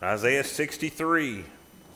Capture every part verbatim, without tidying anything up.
Isaiah sixty-three.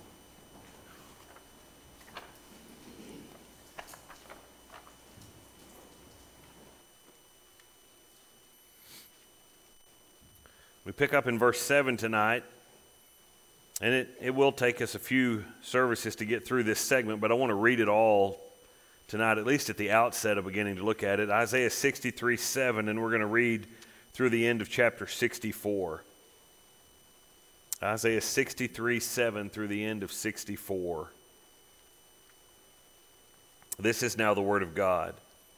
We pick up in verse seven tonight, and it, it will take us a few services to get through this segment, but I want to read it all tonight, at least at the outset of beginning to look at it. Isaiah sixty-three seven, and we're going to read through the end of chapter sixty-four. Isaiah sixty-three seven through the end of sixty-four. This is now the word of God.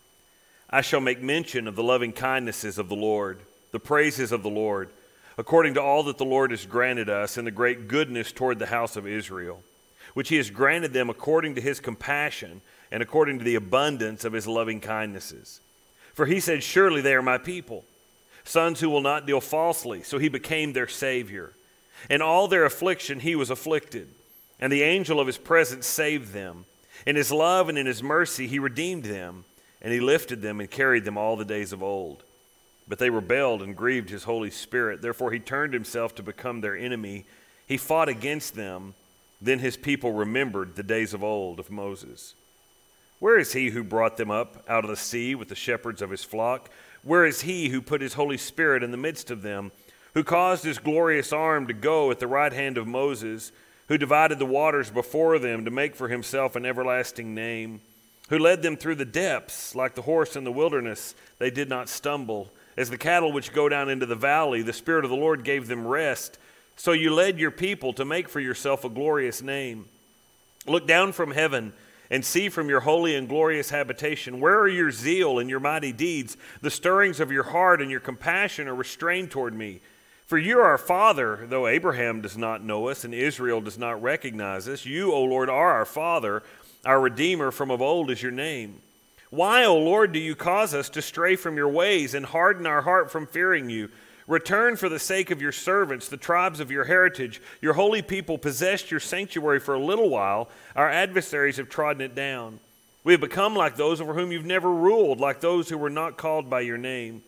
I shall make mention of the loving kindnesses of the Lord, the praises of the Lord, according to all that the Lord has granted us in the great goodness toward the house of Israel, which he has granted them according to his compassion and according to the abundance of his loving kindnesses. For he said, surely they are my people, sons who will not deal falsely. So he became their Savior. In all their affliction he was afflicted, and the angel of his presence saved them. In his love and in his mercy he redeemed them, and he lifted them and carried them all the days of old. But they rebelled and grieved his Holy Spirit. Therefore he turned himself to become their enemy. He fought against them. Then his people remembered the days of old of Moses. Where is he who brought them up out of the sea with the shepherds of his flock? Where is he who put his Holy Spirit in the midst of them, who caused his glorious arm to go at the right hand of Moses, who divided the waters before them to make for himself an everlasting name, who led them through the depths like the horse in the wilderness? They did not stumble. As the cattle which go down into the valley, the Spirit of the Lord gave them rest. So you led your people to make for yourself a glorious name. Look down from heaven and see from your holy and glorious habitation. Where are your zeal and your mighty deeds? The stirrings of your heart and your compassion are restrained toward me. For you are our Father, though Abraham does not know us and Israel does not recognize us. You, O Lord, are our Father. Our Redeemer from of old is your name. Why, O Lord, do you cause us to stray from your ways and harden our heart from fearing you? Return for the sake of your servants, the tribes of your heritage. Your holy people possessed your sanctuary for a little while. Our adversaries have trodden it down. We have become like those over whom you've never ruled, like those who were not called by your name.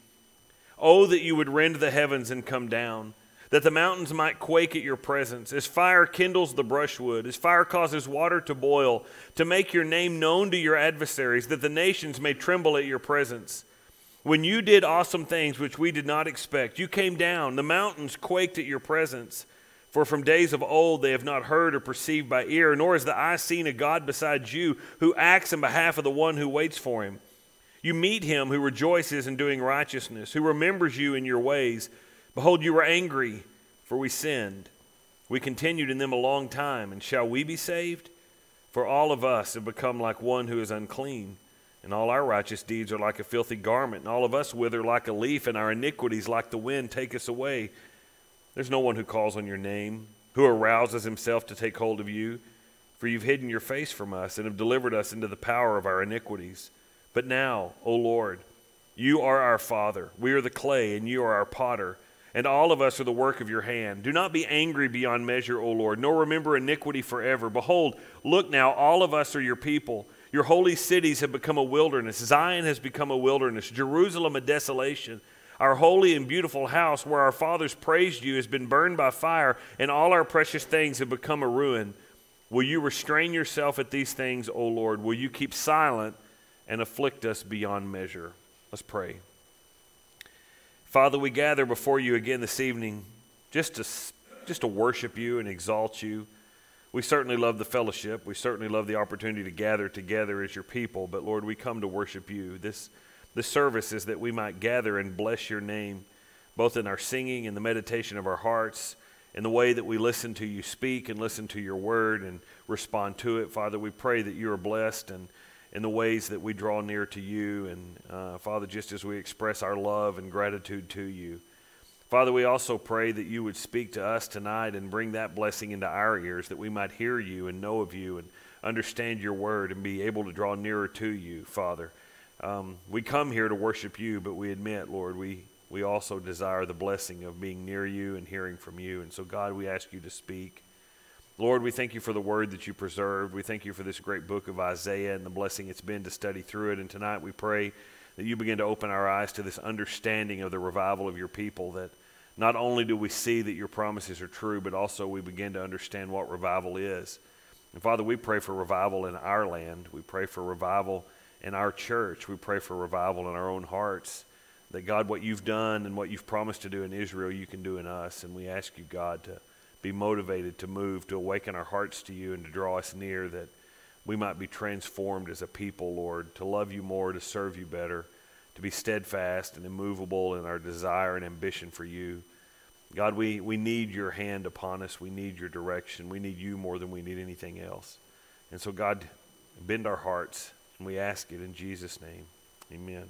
Oh, that you would rend the heavens and come down, that the mountains might quake at your presence, as fire kindles the brushwood, as fire causes water to boil, to make your name known to your adversaries, that the nations may tremble at your presence. When you did awesome things which we did not expect, you came down, the mountains quaked at your presence. For from days of old they have not heard or perceived by ear, nor has the eye seen a God besides you, who acts in behalf of the one who waits for him. You meet him who rejoices in doing righteousness, who remembers you in your ways. Behold, you were angry, for we sinned. We continued in them a long time, and shall we be saved? For all of us have become like one who is unclean, and all our righteous deeds are like a filthy garment, and all of us wither like a leaf, and our iniquities like the wind take us away. There's no one who calls on your name, who arouses himself to take hold of you, for you've hidden your face from us and have delivered us into the power of our iniquities. But now, O Lord, you are our Father. We are the clay, and you are our potter, and all of us are the work of your hand. Do not be angry beyond measure, O Lord, nor remember iniquity forever. Behold, look now, all of us are your people. Your holy cities have become a wilderness. Zion has become a wilderness. Jerusalem a desolation. Our holy and beautiful house where our fathers praised you has been burned by fire, and all our precious things have become a ruin. Will you restrain yourself at these things, O Lord? Will you keep silent and afflict us beyond measure? Let's pray. Father, we gather before you again this evening just to, just to worship you and exalt you. We certainly love the fellowship. We certainly love the opportunity to gather together as your people. But Lord, we come to worship you. This, this service is that we might gather and bless your name, both in our singing and the meditation of our hearts, in the way that we listen to you speak and listen to your word and respond to it. Father, we pray that you are blessed and in the ways that we draw near to you. And uh, Father, just as we express our love and gratitude to you, Father, we also pray that you would speak to us tonight and bring that blessing into our ears, that we might hear you and know of you and understand your word and be able to draw nearer to you, Father. Um, we come here to worship you, but we admit, Lord, we, we also desire the blessing of being near you and hearing from you. And so, God, we ask you to speak. Lord, we thank you for the word that you preserved. We thank you for this great book of Isaiah and the blessing it's been to study through it. And tonight we pray that you begin to open our eyes to this understanding of the revival of your people, that not only do we see that your promises are true, but also we begin to understand what revival is. And Father, we pray for revival in our land. We pray for revival in our church. We pray for revival in our own hearts. That God, what you've done and what you've promised to do in Israel, you can do in us. And we ask you, God, to be motivated to move, to awaken our hearts to you and to draw us near, that we might be transformed as a people, Lord, to love you more, to serve you better, to be steadfast and immovable in our desire and ambition for you. God, we, we need your hand upon us. We need your direction. We need you more than we need anything else. And so, God, bend our hearts, and we ask it in Jesus' name. Amen.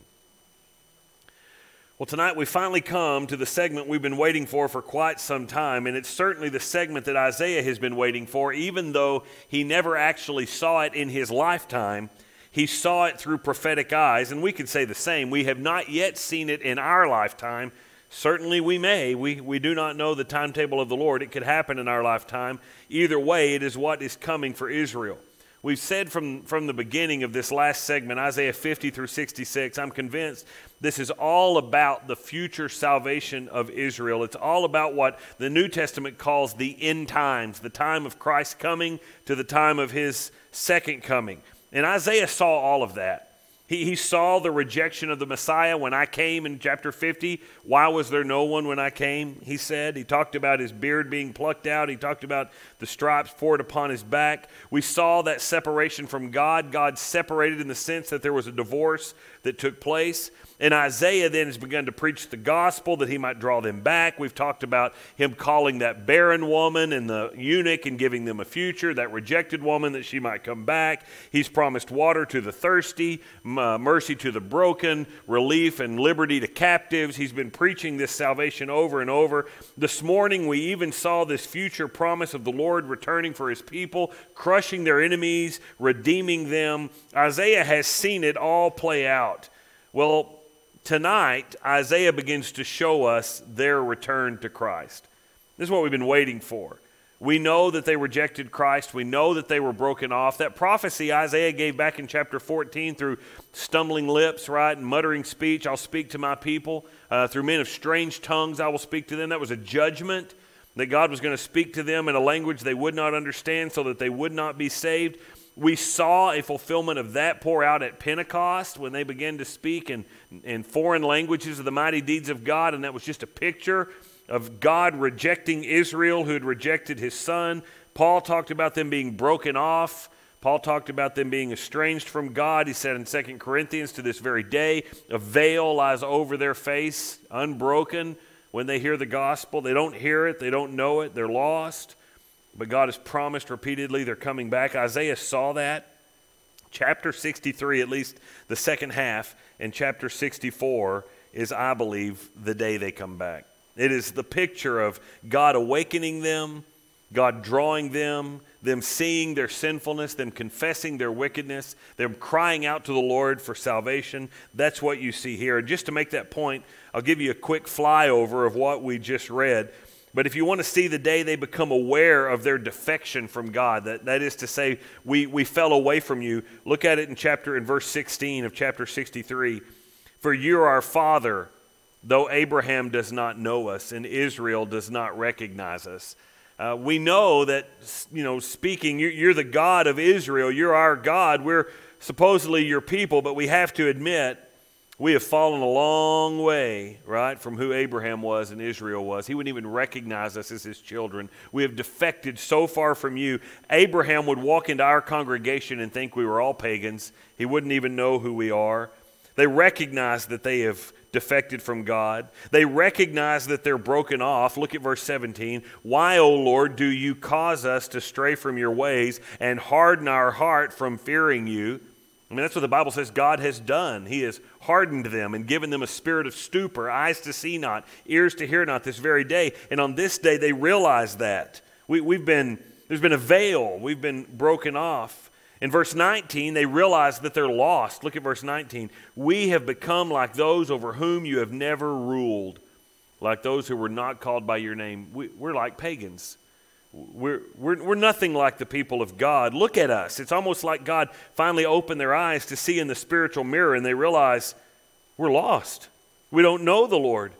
Well, tonight we finally come to the segment we've been waiting for for quite some time, and it's certainly the segment that Isaiah has been waiting for, even though he never actually saw it in his lifetime. He saw it through prophetic eyes, and we can say the same. We have not yet seen it in our lifetime. Certainly we may. We, we do not know the timetable of the Lord. It could happen in our lifetime. Either way, it is what is coming for Israel. We've said from, from the beginning of this last segment, Isaiah fifty through sixty-six, I'm convinced this is all about the future salvation of Israel. It's all about what the New Testament calls the end times, the time of Christ's coming to the time of his second coming. And Isaiah saw all of that. He, he saw the rejection of the Messiah when I came in chapter fifty. Why was there no one when I came, he said. He talked about his beard being plucked out. He talked about the stripes poured upon his back. We saw that separation from God. God separated in the sense that there was a divorce that took place. And Isaiah then has begun to preach the gospel that he might draw them back. We've talked about him calling that barren woman and the eunuch and giving them a future, that rejected woman, that she might come back. He's promised water to the thirsty, uh, mercy to the broken, relief and liberty to captives. He's been preaching this salvation over and over. This morning we even saw this future promise of the Lord returning for his people, crushing their enemies, redeeming them. Isaiah has seen it all play out. Well, tonight, Isaiah begins to show us their return to Christ. This is what we've been waiting for. We know that they rejected Christ. We know that they were broken off. That prophecy Isaiah gave back in chapter fourteen through stumbling lips, right, and muttering speech, I'll speak to my people. Uh, through men of strange tongues, I will speak to them. That was a judgment that God was going to speak to them in a language they would not understand so that they would not be saved. We saw a fulfillment of that pour out at Pentecost when they began to speak in, in foreign languages of the mighty deeds of God, and that was just a picture of God rejecting Israel who had rejected his son. Paul talked about them being broken off. Paul talked about them being estranged from God. He said in Second Corinthians, to this very day, a veil lies over their face, unbroken. When they hear the gospel, they don't hear it, they don't know it, they're lost. But God has promised repeatedly they're coming back. Isaiah saw that. Chapter sixty-three, at least the second half, and chapter sixty-four is, I believe, the day they come back. It is the picture of God awakening them, God drawing them, them seeing their sinfulness, them confessing their wickedness, them crying out to the Lord for salvation. That's what you see here. And just to make that point, I'll give you a quick flyover of what we just read. But if you want to see the day they become aware of their defection from God, that, that is to say, we, we fell away from you, look at it in chapter in verse sixteen of chapter sixty-three. For you are our father, though Abraham does not know us and Israel does not recognize us. Uh, we know that, you know, speaking, you're, you're the God of Israel, you're our God, we're supposedly your people, but we have to admit, we have fallen a long way, right, from who Abraham was and Israel was. He wouldn't even recognize us as his children. We have defected so far from you. Abraham would walk into our congregation and think we were all pagans. He wouldn't even know who we are. They recognize that they have defected from God. They recognize that they're broken off. Look at verse seventeen. Why, O Lord, do you cause us to stray from your ways and harden our heart from fearing you? I mean, that's what the Bible says God has done. He has hardened them and given them a spirit of stupor, eyes to see not, ears to hear not this very day. And on this day, they realize that. We, we've been, there's been a veil. We've been broken off. In verse nineteen, they realize that they're lost. Look at verse nineteen. We have become like those over whom you have never ruled, like those who were not called by your name. We, we're like pagans. We're, we're, we're nothing like the people of God. Look at us. It's almost like God finally opened their eyes to see in the spiritual mirror, and they realize we're lost. We don't know the Lord.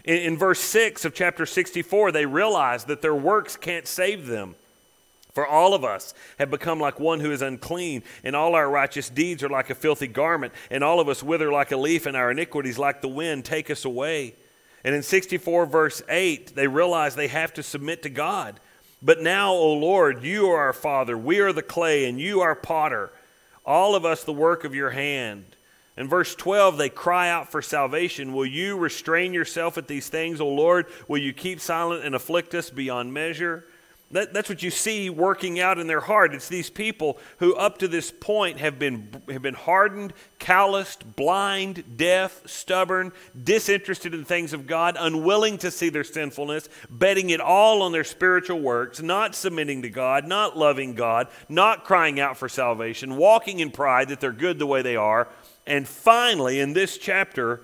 In, in verse six of chapter sixty-four, they realize that their works can't save them. For all of us have become like one who is unclean, and all our righteous deeds are like a filthy garment, and all of us wither like a leaf, and our iniquities like the wind take us away. And in sixty-four verse eight, they realize they have to submit to God. But now, O Lord, you are our Father, we are the clay, and you are potter, all of us the work of your hand. In verse twelve, they cry out for salvation. Will you restrain yourself at these things, O Lord? Will you keep silent and afflict us beyond measure? That, that's what you see working out in their heart. It's these people who up to this point have been, have been hardened, calloused, blind, deaf, stubborn, disinterested in things of God, unwilling to see their sinfulness, betting it all on their spiritual works, not submitting to God, not loving God, not crying out for salvation, walking in pride that they're good the way they are. And finally, in this chapter,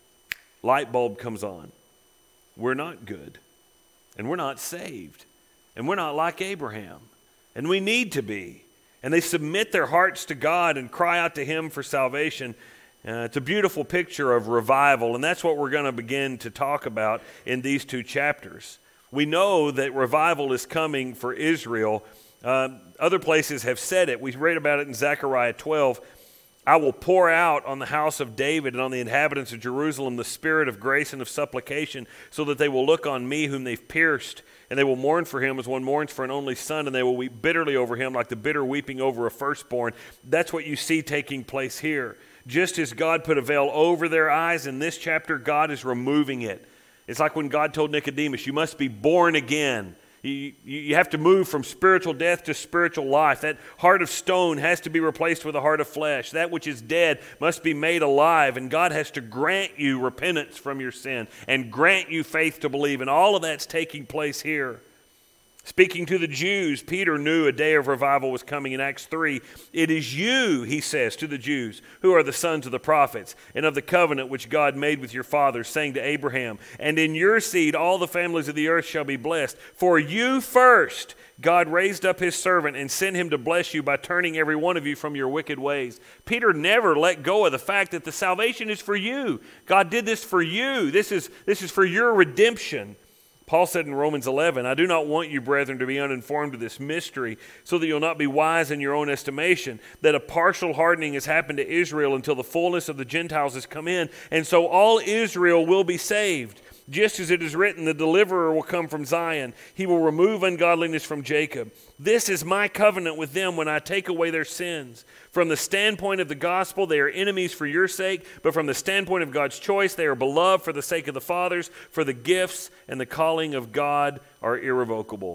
light bulb comes on. We're not good, and we're not saved. And we're not like Abraham, and we need to be. And they submit their hearts to God and cry out to Him for salvation. Uh, it's a beautiful picture of revival, and that's what we're going to begin to talk about in these two chapters. We know that revival is coming for Israel. Uh, other places have said it. We read about it in Zechariah twelve. I will pour out on the house of David and on the inhabitants of Jerusalem the spirit of grace and of supplication, so that they will look on me whom they've pierced, and they will mourn for him as one mourns for an only son, and they will weep bitterly over him like the bitter weeping over a firstborn. That's what you see taking place here. Just as God put a veil over their eyes, in this chapter, God is removing it. It's like when God told Nicodemus, you must be born again. You, you have to move from spiritual death to spiritual life. That heart of stone has to be replaced with a heart of flesh. That which is dead must be made alive. And God has to grant you repentance from your sin and grant you faith to believe. And all of that's taking place here. Speaking to the Jews, Peter knew a day of revival was coming in Acts three. It is you, he says to the Jews, who are the sons of the prophets, and of the covenant which God made with your fathers, saying to Abraham, and in your seed all the families of the earth shall be blessed. For you first God raised up his servant and sent him to bless you by turning every one of you from your wicked ways. Peter never let go of the fact that the salvation is for you. God did this for you. This is, this is for your redemption. Paul said in Romans eleven, I do not want you, brethren, to be uninformed of this mystery, so that you'll not be wise in your own estimation, that a partial hardening has happened to Israel until the fullness of the Gentiles has come in, and so all Israel will be saved. Just as it is written, the deliverer will come from Zion. He will remove ungodliness from Jacob. This is my covenant with them when I take away their sins. From the standpoint of the gospel, they are enemies for your sake, but from the standpoint of God's choice, they are beloved for the sake of the fathers, for the gifts and the calling of God are irrevocable.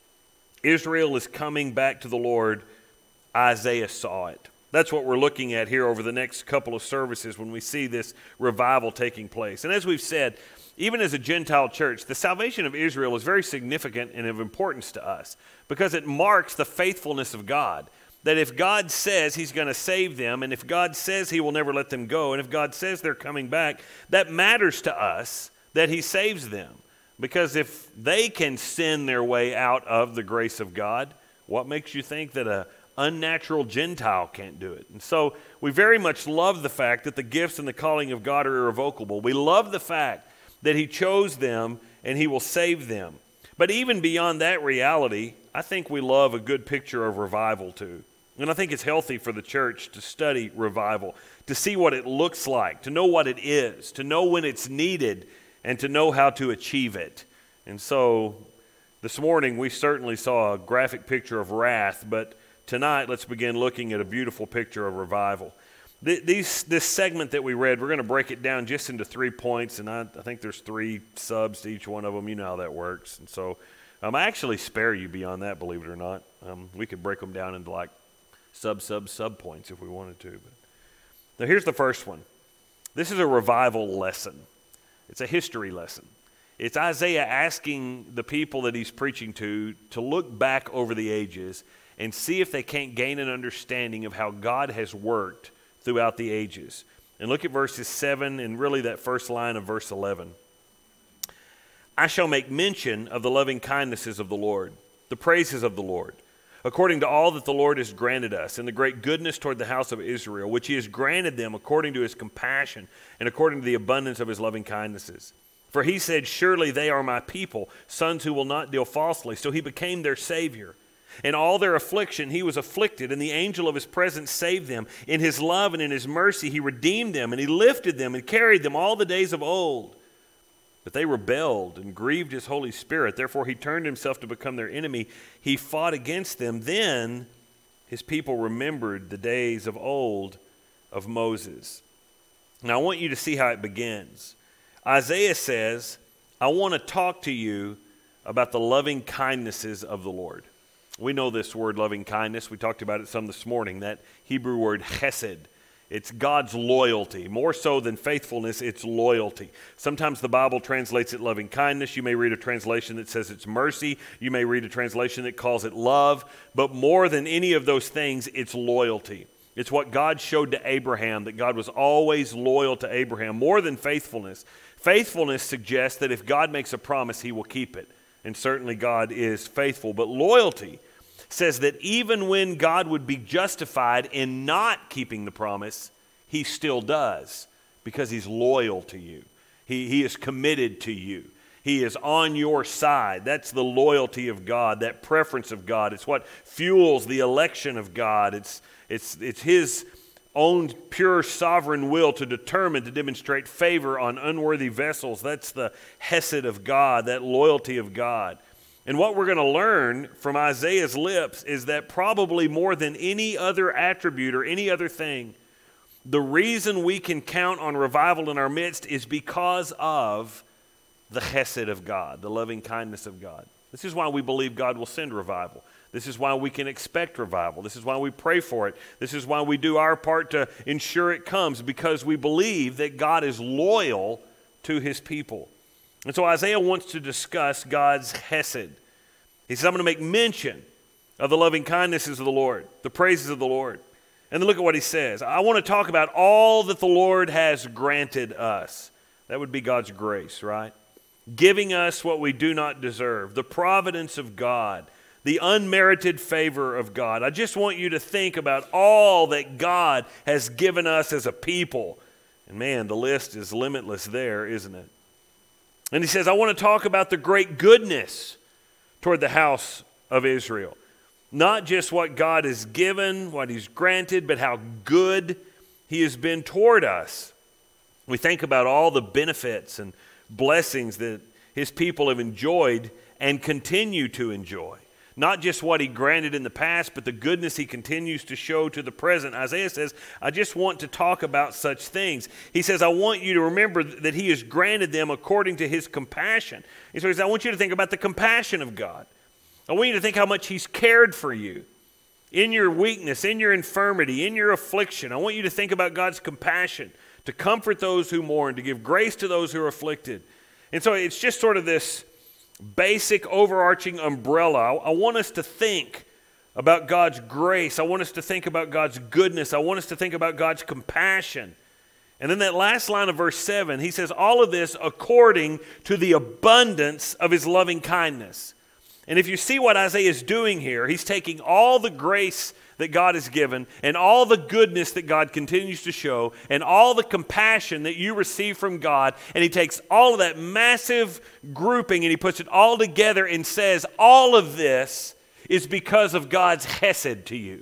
Israel is coming back to the Lord. Isaiah saw it. That's what we're looking at here over the next couple of services when we see this revival taking place. And as we've said, even as a Gentile church, the salvation of Israel is very significant and of importance to us because it marks the faithfulness of God. That if God says he's going to save them, and if God says he will never let them go, and if God says they're coming back, that matters to us that he saves them. Because if they can sin their way out of the grace of God, what makes you think that a unnatural Gentile can't do it? And so we very much love the fact that the gifts and the calling of God are irrevocable. We love the fact that he chose them and he will save them. But even beyond that reality, I think we love a good picture of revival too. And I think it's healthy for the church to study revival, to see what it looks like, to know what it is, to know when it's needed, and to know how to achieve it. And so this morning we certainly saw a graphic picture of wrath, but tonight let's begin looking at a beautiful picture of revival. These, this segment that we read, we're going to break it down just into three points, and I, I think there's three subs to each one of them. You know how that works. And so um, I actually spare you beyond that, believe it or not. Um, we could break them down into like sub, sub, sub points if we wanted to. But now here's the first one. This is a revival lesson. It's a history lesson. It's Isaiah asking the people that he's preaching to to look back over the ages and see if they can't gain an understanding of how God has worked throughout the ages. And look at verses seven and really that first line of verse eleven. I shall make mention of the loving kindnesses of the Lord, the praises of the Lord, according to all that the Lord has granted us, and the great goodness toward the house of Israel, which he has granted them according to his compassion and according to the abundance of his loving kindnesses. For he said, surely they are my people, sons who will not deal falsely. So he became their Savior. In all their affliction he was afflicted, and the angel of his presence saved them. In his love and in his mercy he redeemed them, and he lifted them and carried them all the days of old. But they rebelled and grieved his Holy Spirit. Therefore he turned himself to become their enemy. He fought against them. Then his people remembered the days of old of Moses. Now I want you to see how it begins. Isaiah says, I want to talk to you about the loving kindnesses of the Lord. We know this word loving kindness. We talked about it some this morning, that Hebrew word chesed. It's God's loyalty. More so than faithfulness, it's loyalty. Sometimes the Bible translates it loving kindness. You may read a translation that says it's mercy. You may read a translation that calls it love. But more than any of those things, it's loyalty. It's what God showed to Abraham, that God was always loyal to Abraham, more than faithfulness. Faithfulness suggests that if God makes a promise, he will keep it. And certainly God is faithful. But loyalty says that even when God would be justified in not keeping the promise, he still does, because he's loyal to you. He, he is committed to you. He is on your side. That's the loyalty of God, that preference of God. It's what fuels the election of God. It's, it's, it's his own pure sovereign will to determine, to demonstrate favor on unworthy vessels. That's the hesed of God, that loyalty of God. And what we're going to learn from Isaiah's lips is that probably more than any other attribute or any other thing, the reason we can count on revival in our midst is because of the chesed of God, the loving kindness of God. This is why we believe God will send revival. This is why we can expect revival. This is why we pray for it. This is why we do our part to ensure it comes, because we believe that God is loyal to his people. And so Isaiah wants to discuss God's chesed. He says, I'm going to make mention of the loving kindnesses of the Lord, the praises of the Lord. And then look at what he says. I want to talk about all that the Lord has granted us. That would be God's grace, right? Giving us what we do not deserve, the providence of God, the unmerited favor of God. I just want you to think about all that God has given us as a people. And man, the list is limitless there, isn't it? And he says, I want to talk about the great goodness toward the house of Israel. Not just what God has given, what he's granted, but how good he has been toward us. We think about all the benefits and blessings that his people have enjoyed and continue to enjoy. Not just what he granted in the past, but the goodness he continues to show to the present. Isaiah says, I just want to talk about such things. He says, I want you to remember that he has granted them according to his compassion. And so he says, I want you to think about the compassion of God. I want you to think how much he's cared for you in your weakness, in your infirmity, in your affliction. I want you to think about God's compassion to comfort those who mourn, to give grace to those who are afflicted. And so it's just sort of this basic overarching umbrella. I want us to think about God's grace. I want us to think about God's goodness. I want us to think about God's compassion. And then that last line of verse seven, he says, all of this according to the abundance of his loving kindness. And if you see what Isaiah is doing here, he's taking all the grace that God has given and all the goodness that God continues to show and all the compassion that you receive from God, and he takes all of that massive grouping and he puts it all together and says all of this is because of God's chesed to you.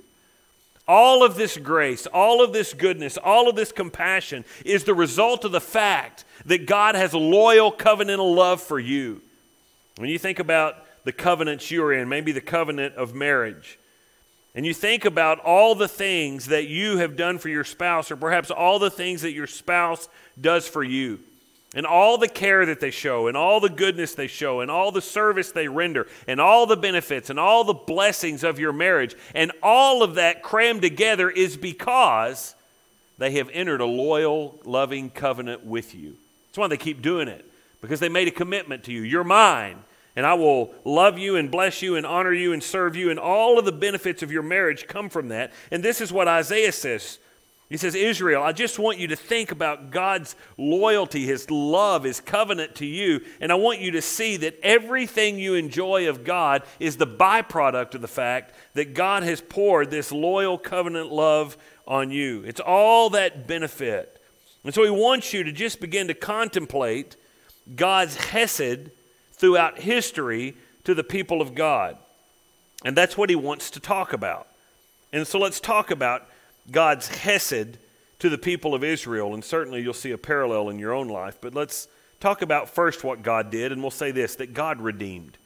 All of this grace, all of this goodness, all of this compassion is the result of the fact that God has a loyal covenantal love for you. When you think about the covenants you're in, maybe the covenant of marriage, and you think about all the things that you have done for your spouse, or perhaps all the things that your spouse does for you, and all the care that they show, and all the goodness they show, and all the service they render, and all the benefits, and all the blessings of your marriage, and all of that crammed together is because they have entered a loyal, loving covenant with you. That's why they keep doing it, because they made a commitment to you. You're mine. And I will love you and bless you and honor you and serve you. And all of the benefits of your marriage come from that. And this is what Isaiah says. He says, Israel, I just want you to think about God's loyalty, his love, his covenant to you. And I want you to see that everything you enjoy of God is the byproduct of the fact that God has poured this loyal covenant love on you. It's all that benefit. And so he wants you to just begin to contemplate God's hesed throughout history to the people of God. And that's what he wants to talk about. And so let's talk about God's hesed to the people of Israel. And certainly you'll see a parallel in your own life. But let's talk about first what God did. And we'll say this, that God redeemed.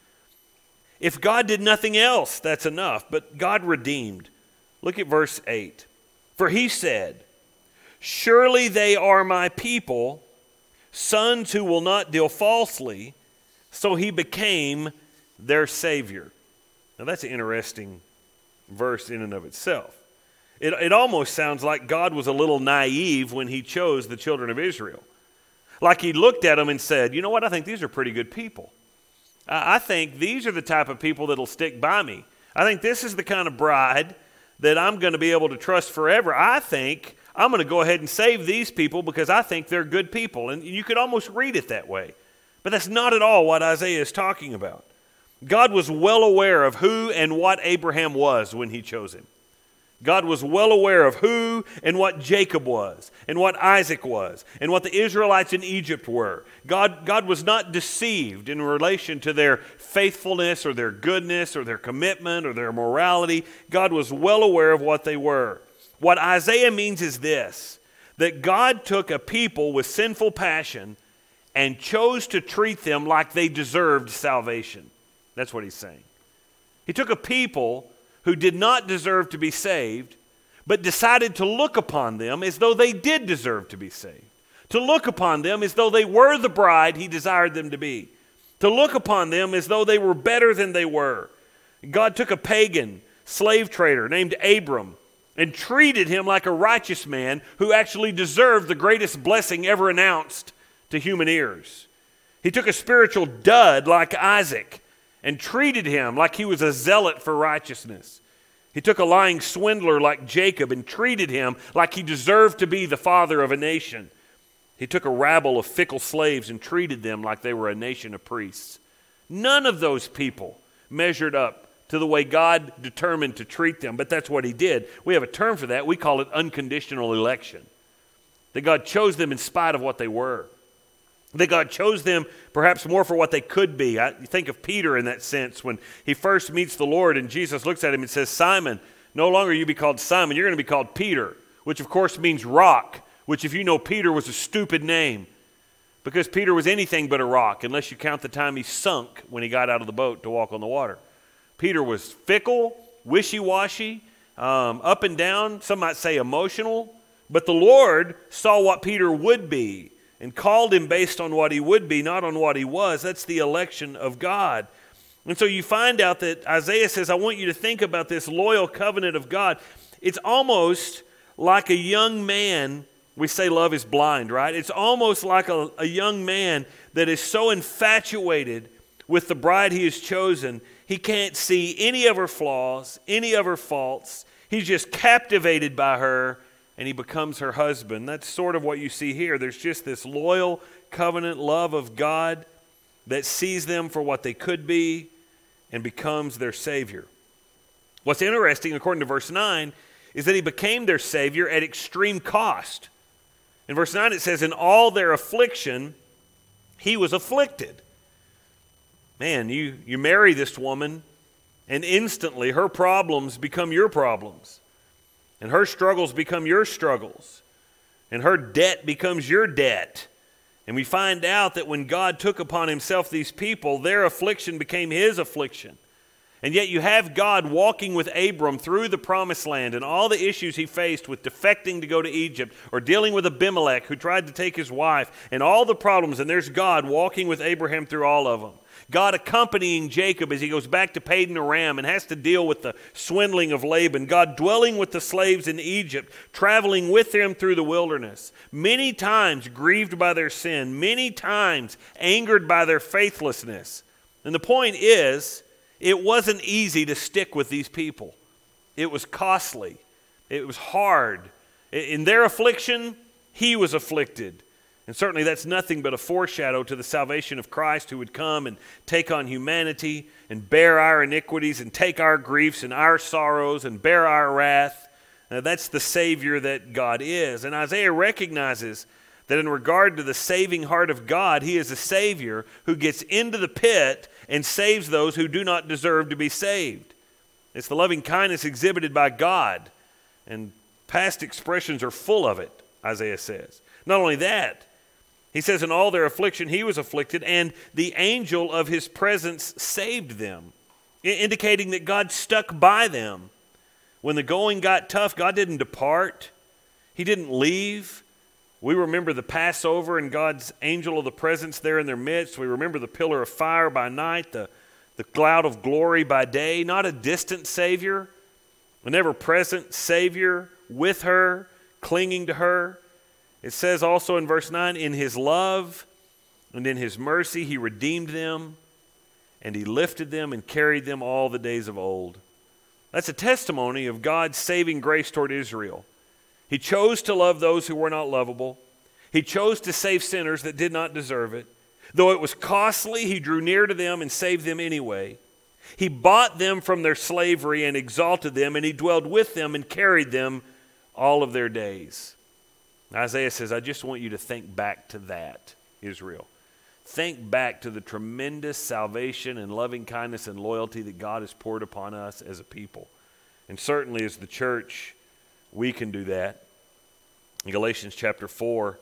If God did nothing else, that's enough. But God redeemed. Look at verse eight. For he said, surely they are my people, sons who will not deal falsely. So he became their Savior. Now that's an interesting verse in and of itself. It, it almost sounds like God was a little naive when he chose the children of Israel. Like he looked at them and said, you know what, I think these are pretty good people. I, I think these are the type of people that'll stick by me. I think this is the kind of bride that I'm going to be able to trust forever. I think I'm going to go ahead and save these people because I think they're good people. And you could almost read it that way. But that's not at all what Isaiah is talking about. God was well aware of who and what Abraham was when he chose him. God was well aware of who and what Jacob was, and what Isaac was, and what the Israelites in Egypt were. God, God was not deceived in relation to their faithfulness or their goodness or their commitment or their morality. God was well aware of what they were. What Isaiah means is this, that God took a people with sinful passion and chose to treat them like they deserved salvation. That's what he's saying. He took a people who did not deserve to be saved, but decided to look upon them as though they did deserve to be saved. To look upon them as though they were the bride he desired them to be. To look upon them as though they were better than they were. God took a pagan slave trader named Abram and treated him like a righteous man who actually deserved the greatest blessing ever announced to human ears. He took a spiritual dud like Isaac and treated him like he was a zealot for righteousness. He took a lying swindler like Jacob and treated him like he deserved to be the father of a nation. He took a rabble of fickle slaves and treated them like they were a nation of priests. None of those people measured up to the way God determined to treat them, but that's what he did. We have a term for that. We call it unconditional election. That God chose them in spite of what they were. That God chose them perhaps more for what they could be. I think of Peter in that sense when he first meets the Lord and Jesus looks at him and says, Simon, no longer you be called Simon, you're going to be called Peter, which of course means rock, which if you know Peter was a stupid name because Peter was anything but a rock unless you count the time he sunk when he got out of the boat to walk on the water. Peter was fickle, wishy-washy, um, up and down, some might say emotional, but the Lord saw what Peter would be and called him based on what he would be, not on what he was. That's the election of God. And so you find out that Isaiah says, I want you to think about this loyal covenant of God. It's almost like a young man. We say love is blind, right? It's almost like a, a young man that is so infatuated with the bride he has chosen, he can't see any of her flaws, any of her faults. He's just captivated by her, and he becomes her husband. That's sort of what you see here. There's just this loyal covenant love of God that sees them for what they could be and becomes their Savior. What's interesting, according to verse nine, is that he became their Savior at extreme cost. In verse nine it says, in all their affliction, he was afflicted. Man, you, you marry this woman, and instantly her problems become your problems. And her struggles become your struggles. And her debt becomes your debt. And we find out that when God took upon himself these people, their affliction became his affliction. And yet you have God walking with Abram through the promised land and all the issues he faced with defecting to go to Egypt or dealing with Abimelech who tried to take his wife and all the problems. And there's God walking with Abraham through all of them. God accompanying Jacob as he goes back to Padan Aram and has to deal with the swindling of Laban. God dwelling with the slaves in Egypt, traveling with them through the wilderness. Many times grieved by their sin, many times angered by their faithlessness. And the point is, it wasn't easy to stick with these people. It was costly. It was hard. In their affliction, he was afflicted. And certainly that's nothing but a foreshadow to the salvation of Christ who would come and take on humanity and bear our iniquities and take our griefs and our sorrows and bear our wrath. Now, that's the Savior that God is. And Isaiah recognizes that in regard to the saving heart of God, he is a Savior who gets into the pit and saves those who do not deserve to be saved. It's the loving kindness exhibited by God, and past expressions are full of it, Isaiah says. Not only that, he says in all their affliction he was afflicted, and the angel of his presence saved them, indicating that God stuck by them. When the going got tough, God didn't depart. He didn't leave. We remember the Passover and God's angel of the presence there in their midst. We remember the pillar of fire by night, the, the cloud of glory by day. Not a distant Savior, an ever-present Savior with her, clinging to her. It says also in verse nine, in his love and in his mercy he redeemed them, and he lifted them and carried them all the days of old. That's a testimony of God's saving grace toward Israel. He chose to love those who were not lovable. He chose to save sinners that did not deserve it. Though it was costly, he drew near to them and saved them anyway. He bought them from their slavery and exalted them, and he dwelled with them and carried them all of their days. Isaiah says, I just want you to think back to that, Israel. Think back to the tremendous salvation and loving kindness and loyalty that God has poured upon us as a people. And certainly as the church, we can do that. In Galatians chapter four,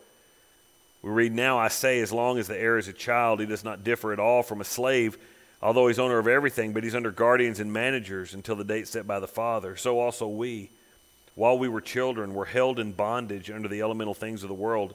we read, now I say, as long as the heir is a child, he does not differ at all from a slave, although he's owner of everything, but he's under guardians and managers until the date set by the Father. So also we, while we were children, were held in bondage under the elemental things of the world.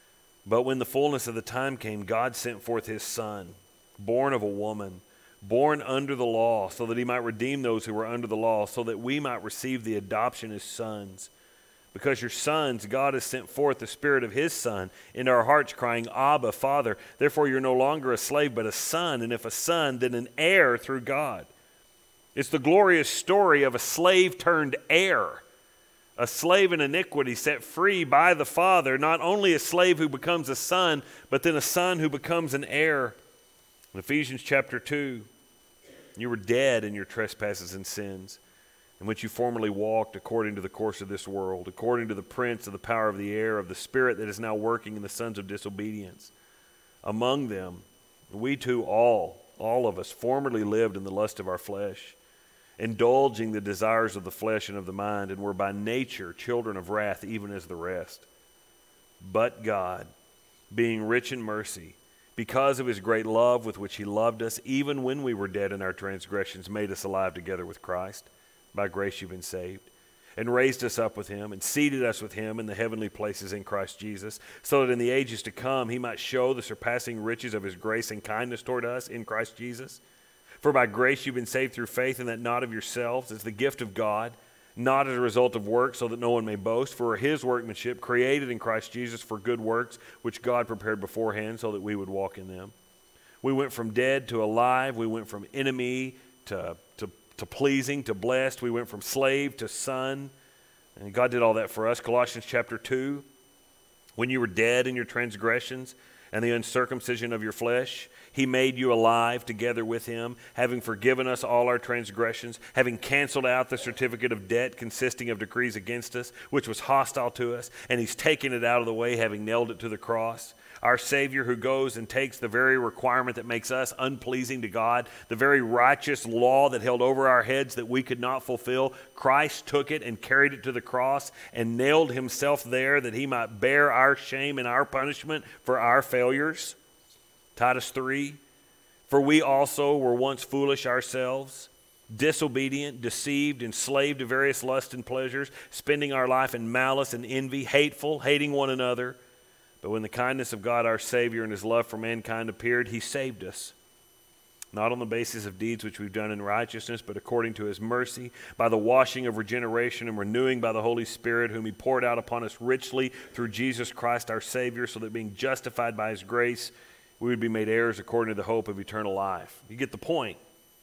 But when the fullness of the time came, God sent forth his Son, born of a woman, born under the law, so that he might redeem those who were under the law, so that we might receive the adoption as sons. Because your sons, God has sent forth the Spirit of his Son into our hearts, crying, Abba, Father. Therefore you're no longer a slave, but a son, and if a son, then an heir through God. It's the glorious story of a slave turned heir. A slave in iniquity set free by the Father, not only a slave who becomes a son, but then a son who becomes an heir. In Ephesians chapter two, you were dead in your trespasses and sins, in which you formerly walked according to the course of this world, according to the prince of the power of the air, of the spirit that is now working in the sons of disobedience. Among them, we too all, all of us, formerly lived in the lust of our flesh, indulging the desires of the flesh and of the mind, and were by nature children of wrath, even as the rest. But God, being rich in mercy, because of his great love with which he loved us, even when we were dead in our transgressions, made us alive together with Christ. By grace you've been saved, and raised us up with him, and seated us with him in the heavenly places in Christ Jesus, so that in the ages to come he might show the surpassing riches of his grace and kindness toward us in Christ Jesus. For by grace you've been saved through faith, and that not of yourselves. It's the gift of God, not as a result of works, so that no one may boast. For we're his workmanship, created in Christ Jesus for good works, which God prepared beforehand so that we would walk in them. We went from dead to alive. We went from enemy to, to, to pleasing to blessed. We went from slave to son. And God did all that for us. Colossians chapter two, when you were dead in your transgressions and the uncircumcision of your flesh, he made you alive together with him, having forgiven us all our transgressions, having canceled out the certificate of debt consisting of decrees against us, which was hostile to us, and he's taken it out of the way, having nailed it to the cross. Our Savior, who goes and takes the very requirement that makes us unpleasing to God, the very righteous law that held over our heads that we could not fulfill, Christ took it and carried it to the cross and nailed himself there that he might bear our shame and our punishment for our failures. Titus three, for we also were once foolish ourselves, disobedient, deceived, enslaved to various lusts and pleasures, spending our life in malice and envy, hateful, hating one another. But when the kindness of God our Savior and his love for mankind appeared, he saved us, not on the basis of deeds which we've done in righteousness, but according to his mercy, by the washing of regeneration and renewing by the Holy Spirit, whom he poured out upon us richly through Jesus Christ our Savior, so that being justified by his grace, we would be made heirs according to the hope of eternal life. You get the point.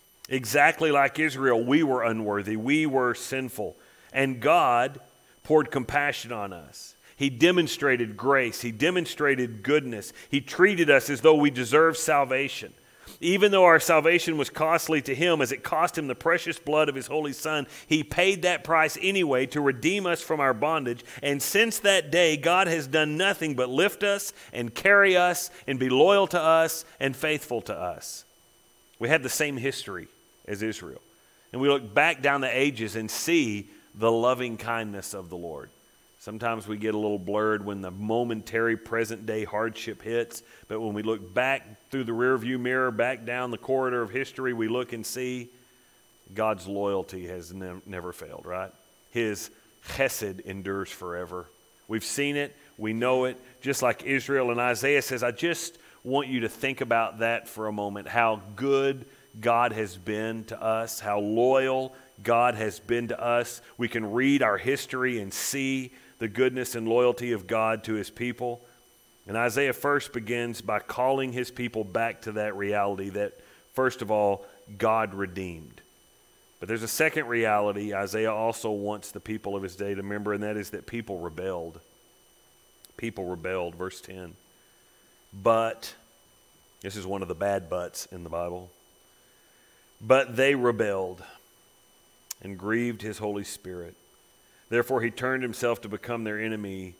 Exactly like Israel, we were unworthy. We were sinful. And God poured compassion on us. He demonstrated grace. He demonstrated goodness. He treated us as though we deserved salvation. Even though our salvation was costly to him, as it cost him the precious blood of his holy Son, he paid that price anyway to redeem us from our bondage. And since that day, God has done nothing but lift us and carry us and be loyal to us and faithful to us. We have the same history as Israel. And we look back down the ages and see the loving kindness of the Lord. Sometimes we get a little blurred when the momentary present-day hardship hits, but when we look back through the rearview mirror, back down the corridor of history, we look and see God's loyalty has ne- never failed, right? His chesed endures forever. We've seen it, we know it, just like Israel. And Isaiah says, I just want you to think about that for a moment, how good God has been to us, how loyal God has been to us. We can read our history and see the goodness and loyalty of God to his people. And Isaiah first begins by calling his people back to that reality that, first of all, God redeemed. But there's a second reality Isaiah also wants the people of his day to remember, and that is that people rebelled. People rebelled, verse ten. But, this is one of the bad buts in the Bible, but they rebelled and grieved his Holy Spirit. Therefore he turned himself to become their enemy.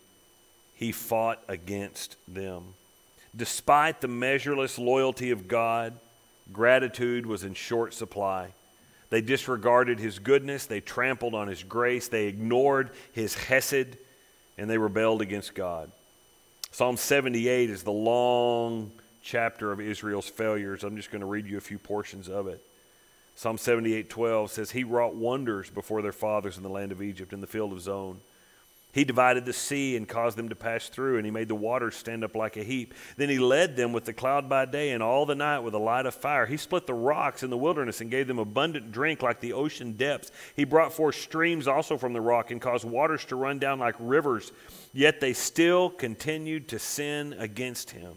He fought against them. Despite the measureless loyalty of God, gratitude was in short supply. They disregarded his goodness, they trampled on his grace, they ignored his chesed, and they rebelled against God. Psalm seventy-eight is the long chapter of Israel's failures. I'm just going to read you a few portions of it. Psalm seventy-eight twelve says, he wrought wonders before their fathers in the land of Egypt, in the field of Zon. He divided the sea and caused them to pass through, and he made the waters stand up like a heap. Then he led them with the cloud by day and all the night with a light of fire. He split the rocks in the wilderness and gave them abundant drink like the ocean depths. He brought forth streams also from the rock and caused waters to run down like rivers. Yet they still continued to sin against him,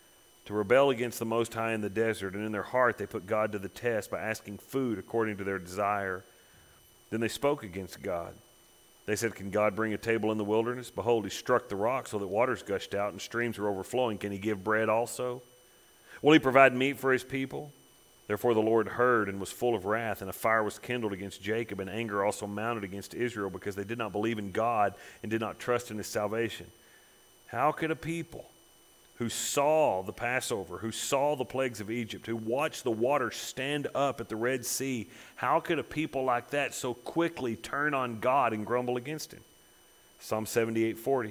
to rebel against the Most High in the desert. And in their heart they put God to the test by asking food according to their desire. Then they spoke against God. They said, can God bring a table in the wilderness? Behold, he struck the rock so that waters gushed out and streams were overflowing. Can he give bread also? Will he provide meat for his people? Therefore the Lord heard and was full of wrath, and a fire was kindled against Jacob, and anger also mounted against Israel, because they did not believe in God and did not trust in his salvation. How could a people who saw the Passover, who saw the plagues of Egypt, who watched the water stand up at the Red Sea, how could a people like that so quickly turn on God and grumble against him? Psalm seventy-eight forty.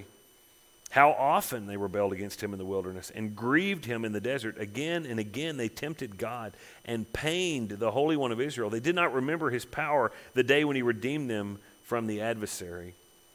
How often they rebelled against him in the wilderness and grieved him in the desert. Again and again they tempted God and pained the Holy One of Israel. They did not remember his power the day when he redeemed them from the adversary.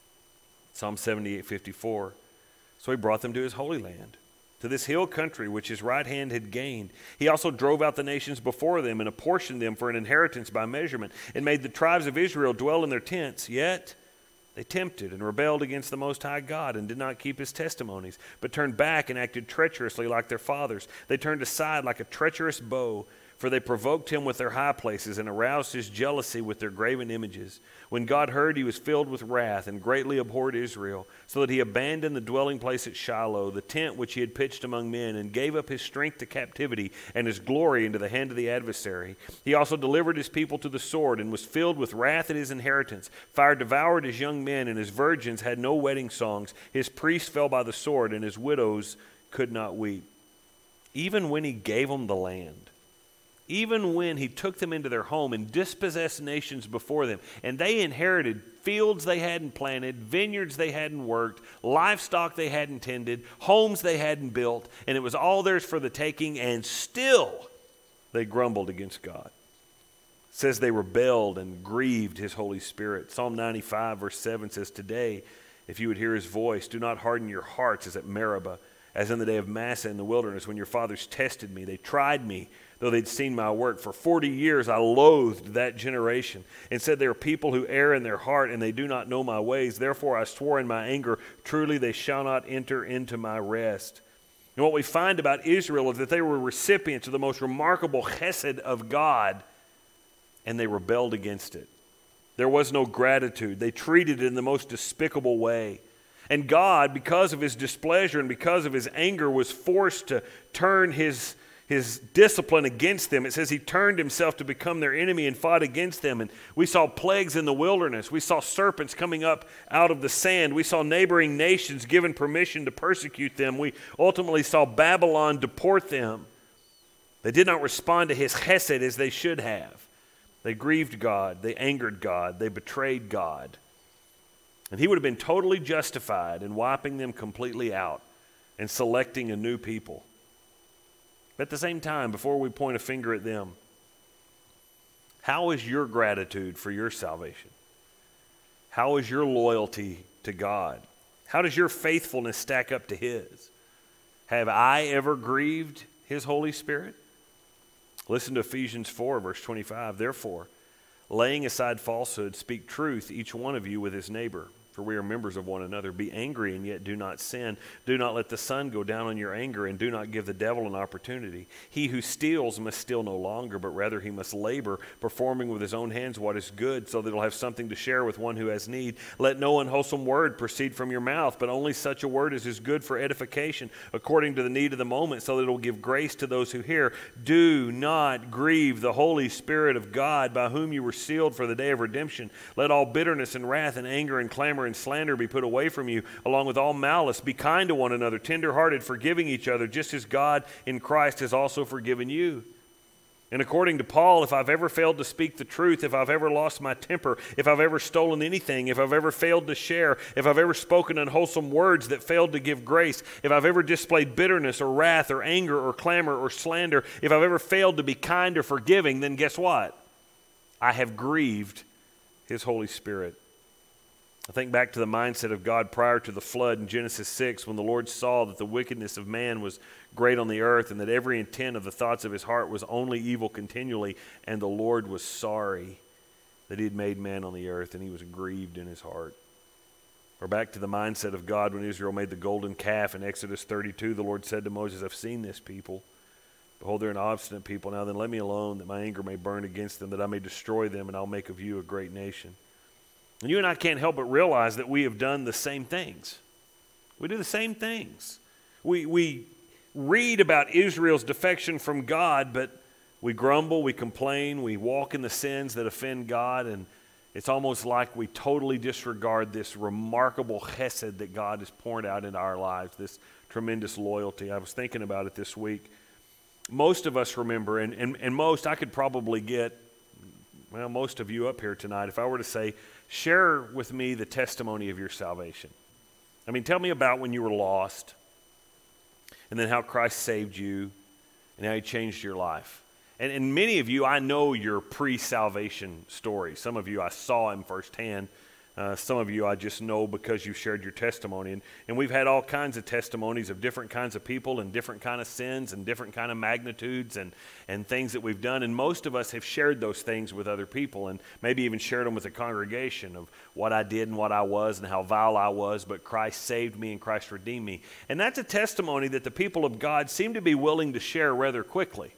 Psalm seventy-eight fifty-four. So he brought them to his holy land, to this hill country which his right hand had gained. He also drove out the nations before them and apportioned them for an inheritance by measurement, and made the tribes of Israel dwell in their tents. Yet they tempted and rebelled against the Most High God and did not keep his testimonies, but turned back and acted treacherously like their fathers. They turned aside like a treacherous bow, for they provoked him with their high places and aroused his jealousy with their graven images. When God heard, he was filled with wrath and greatly abhorred Israel, so that he abandoned the dwelling place at Shiloh, the tent which he had pitched among men, and gave up his strength to captivity and his glory into the hand of the adversary. He also delivered his people to the sword and was filled with wrath at his inheritance. Fire devoured his young men, and his virgins had no wedding songs. His priests fell by the sword, and his widows could not weep. Even when he gave them the land, even when he took them into their home and dispossessed nations before them, and they inherited fields they hadn't planted, vineyards they hadn't worked, livestock they hadn't tended, homes they hadn't built, and it was all theirs for the taking, and still they grumbled against God. It says they rebelled and grieved his Holy Spirit. Psalm ninety-five verse seven says, today, if you would hear his voice, do not harden your hearts as at Meribah, as in the day of Massah in the wilderness, when your fathers tested me. They tried me, though they'd seen my work. For forty years I loathed that generation, and said, they are people who err in their heart, and they do not know my ways. Therefore I swore in my anger, truly they shall not enter into my rest. And what we find about Israel is that they were recipients of the most remarkable chesed of God, and they rebelled against it. There was no gratitude. They treated it in the most despicable way. And God, because of his displeasure and because of his anger, was forced to turn his his discipline against them. It says he turned himself to become their enemy and fought against them. And we saw plagues in the wilderness. We saw serpents coming up out of the sand. We saw neighboring nations given permission to persecute them. We ultimately saw Babylon deport them. They did not respond to his chesed as they should have. They grieved God. They angered God. They betrayed God. And he would have been totally justified in wiping them completely out and selecting a new people. But at the same time, before we point a finger at them, how is your gratitude for your salvation? How is your loyalty to God? How does your faithfulness stack up to his? Have I ever grieved his Holy Spirit? Listen to Ephesians four, verse twenty-five. Therefore, laying aside falsehood, speak truth, each one of you with his neighbor. For we are members of one another. Be angry and yet do not sin. Do not let the sun go down on your anger, and do not give the devil an opportunity. He who steals must steal no longer, but rather he must labor, performing with his own hands what is good, so that he'll have something to share with one who has need. Let no unwholesome word proceed from your mouth, but only such a word as is good for edification, according to the need of the moment, so that it will give grace to those who hear. Do not grieve the Holy Spirit of God, by whom you were sealed for the day of redemption. Let all bitterness and wrath and anger and clamor and slander be put away from you, along with all malice. Be kind to one another, tender-hearted, forgiving each other, just as God in Christ has also forgiven you. And according to Paul, if I've ever failed to speak the truth, if I've ever lost my temper, if I've ever stolen anything, if I've ever failed to share, if I've ever spoken unwholesome words that failed to give grace, if I've ever displayed bitterness or wrath or anger or clamor or slander, if I've ever failed to be kind or forgiving, then guess what? I have grieved his Holy Spirit. I think back to the mindset of God prior to the flood in Genesis six, when the Lord saw that the wickedness of man was great on the earth, and that every intent of the thoughts of his heart was only evil continually, and the Lord was sorry that he had made man on the earth, and he was grieved in his heart. Or back to the mindset of God when Israel made the golden calf in Exodus thirty-two, the Lord said to Moses, I've seen this people. Behold, they're an obstinate people. Now then let me alone, that my anger may burn against them, that I may destroy them, and I'll make of you a great nation. And you and I can't help but realize that we have done the same things. We do the same things. We, we read about Israel's defection from God, but we grumble, we complain, we walk in the sins that offend God, and it's almost like we totally disregard this remarkable chesed that God has poured out into our lives, this tremendous loyalty. I was thinking about it this week. Most of us remember, and, and, and most, I could probably get, well, most of you up here tonight, if I were to say, share with me the testimony of your salvation. I mean, tell me about when you were lost, and then how Christ saved you, and how he changed your life. And, and many of you, I know your pre-salvation story. Some of you, I saw him firsthand. Uh, some of you I just know because you shared your testimony. And, and we've had all kinds of testimonies of different kinds of people and different kind of sins and different kind of magnitudes and, and things that we've done. And most of us have shared those things with other people and maybe even shared them with the congregation of what I did and what I was and how vile I was, but Christ saved me and Christ redeemed me. And that's a testimony that the people of God seem to be willing to share rather quickly.